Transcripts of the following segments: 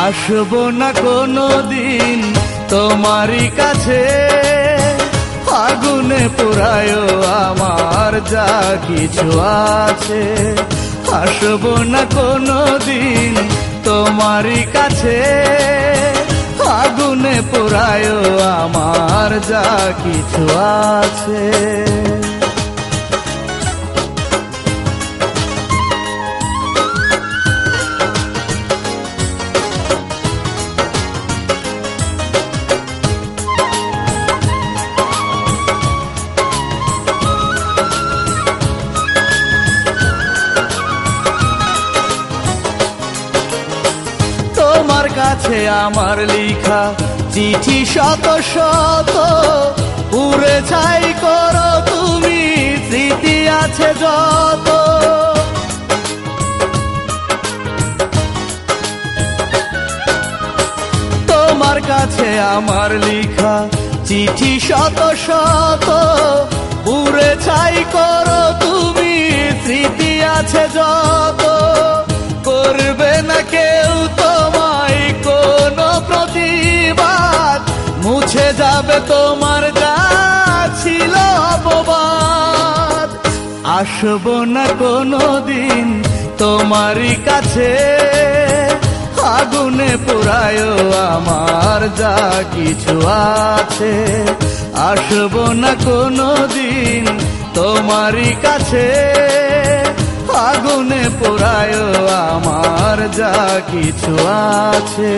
আসবো না কোনো দিন তোমারই কাছে, আগুনে পোড়ায় আমার যা কিছু আছে। আসবো না কোনো দিন তোমারই কাছে, আগুনে পোড়ায় আমার যা কিছু আছে। তোমার কাছে আমার লিখা চিঠি শত শত, পুড়ে ছাই করো তুমি স্মৃতি আছে যত। তোমার কাছে আমার লিখা চিঠি শত শত, পুড়ে ছাই করো তুমি স্মৃতি আছে যত। করবে না কেউ তোমায় কোনো প্রতিবাদ, মুছে যাবে তোমার যা ছিল অপবাদ। আসবো না কোনো দিন তোমারই কাছে, আগুনে পোড়ায় আমার যা কিছু আছে। আসবো না কোনো দিন তোমারই কাছে, আগুনে পোড়ায় আমার যা কিছু আছে।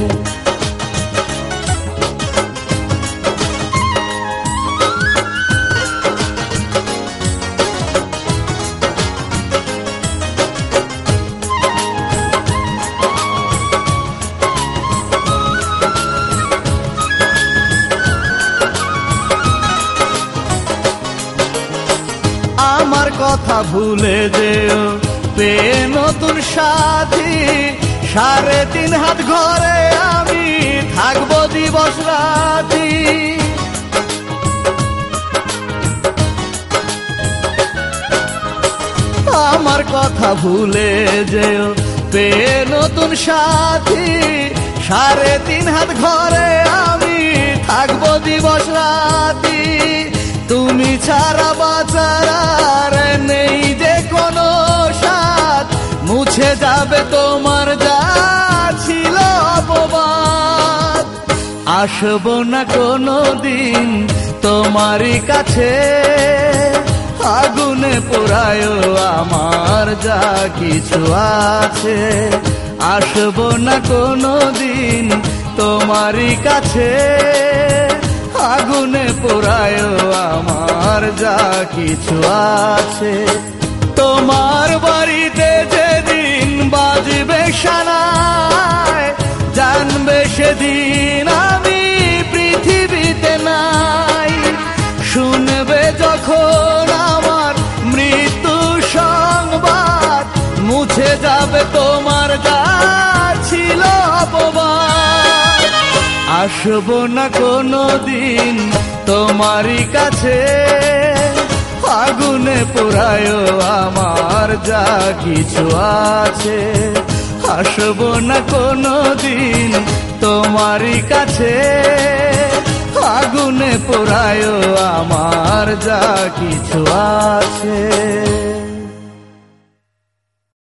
আমার কথা ভুলে যেও পেয়ে নতুন সাথী, 3.5 হাত ঘরে আমি থাকবো দিবস রাতি। আমার কথা ভুলে যেও পেয়ে নতুন সাথী, 3.5 হাত ঘরে আমি থাকবো দিবস রাতি। তুমি ছাড়া বাঁচার আর নেই যে কোনো সাথ, মুছে যাবে তোমার যা ছিল অপবাদ। আসবো না কোনো দিন তোমারই কাছে, আগুনে পোড়ায় আমার যা কিছু আছে। আসবো না কোনো দিন তোমারই কাছে, আগুনে পোড়ায় আমার যা কিছু আছে। তোমার বাড়িতে যেদিন বাজবে সানাই, জানবে সেদিন আমি পৃথিবীতে নাই। শুনবে যখন আমার মৃত্যু সংবাদ, মুছে যাবে তোমার যা ছিল অপবাদ। আসবো না কোনো দিন তোমারই কাছে, আগুনে পোড়ায় আমার যা কিছু আছে। আসবো না কোনো দিন তোমারই কাছে, আগুনে পোড়ায় আমার যা কিছু আছে।